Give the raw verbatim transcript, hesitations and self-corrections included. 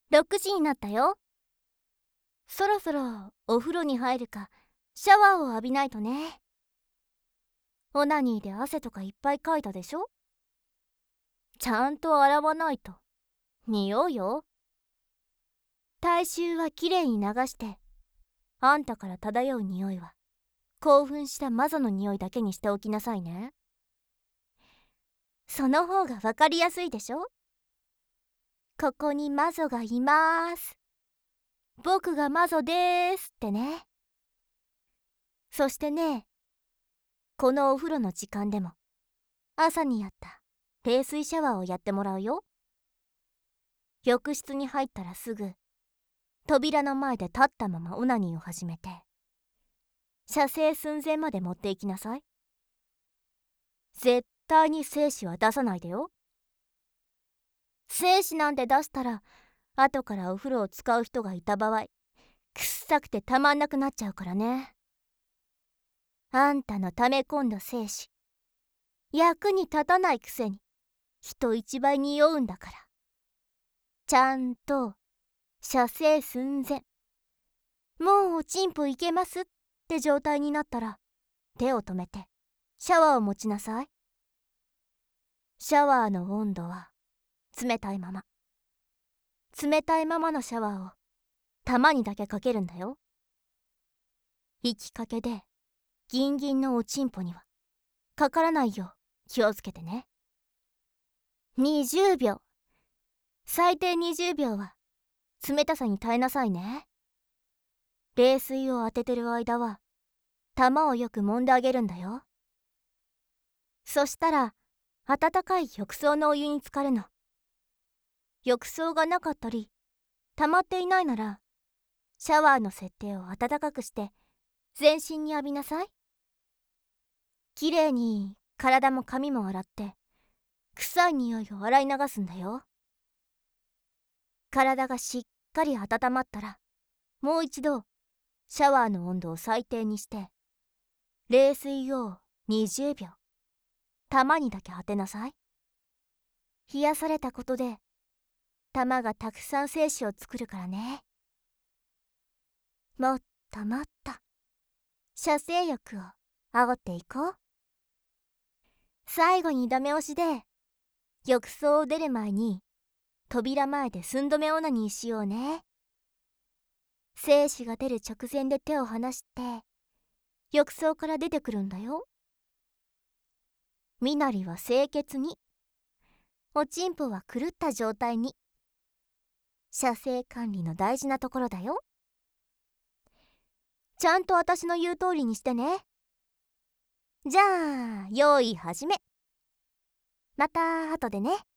ろくじになったよ。そろそろお風呂に入るかシャワーを浴びないとね。オナニーで汗とかいっぱいかいたでしょ。ちゃんと洗わないと匂うよ。体臭はきれいに流して、あんたから漂う匂いは興奮したマゾの匂いだけにしておきなさいね。その方がわかりやすいでしょ。ここにマゾがいまーす、僕がマゾでーすってね。そしてね、このお風呂の時間でも朝にやった冷水シャワーをやってもらうよ。浴室に入ったらすぐ扉の前で立ったままオナニーを始めて、射精寸前まで持っていきなさい。絶対に精子は出さないでよ。精子なんて出したら後からお風呂を使う人がいた場合、くっさくてたまんなくなっちゃうからね。あんたの溜め込んだ精子、役に立たないくせに人一倍匂うんだから。ちゃんと射精寸前、もうおちんぽいけますって状態になったら手を止めてシャワーを持ちなさい。シャワーの温度は冷たいまま。冷たいままのシャワーを玉にだけかけるんだよ。引きかけでギンギンのおちんぽにはかからないよう気をつけてね。にじゅうびょう、最低にじゅうびょうは冷たさに耐えなさいね。冷水を当ててる間は玉をよく揉んであげるんだよ。そしたら温かい浴槽のお湯に浸かるの。浴槽がなかったり溜まっていないなら、シャワーの設定を暖かくして全身に浴びなさい。きれいに体も髪も洗って臭い匂いを洗い流すんだよ。体がしっかり温まったら、もう一度シャワーの温度を最低にして冷水をにじゅうびょう玉にだけ当てなさい。冷やされたことで玉がたくさん精子を作るからね。もっともっと射精欲を煽っていこう。最後にダメ押しで浴槽を出る前に扉前で寸止めオナニーしようね。精子が出る直前で手を離して浴槽から出てくるんだよ。身なりは清潔に、おちんぽは狂った状態に。射精管理の大事なところだよ。ちゃんと私の言う通りにしてね。じゃあ用意始め。また後でね。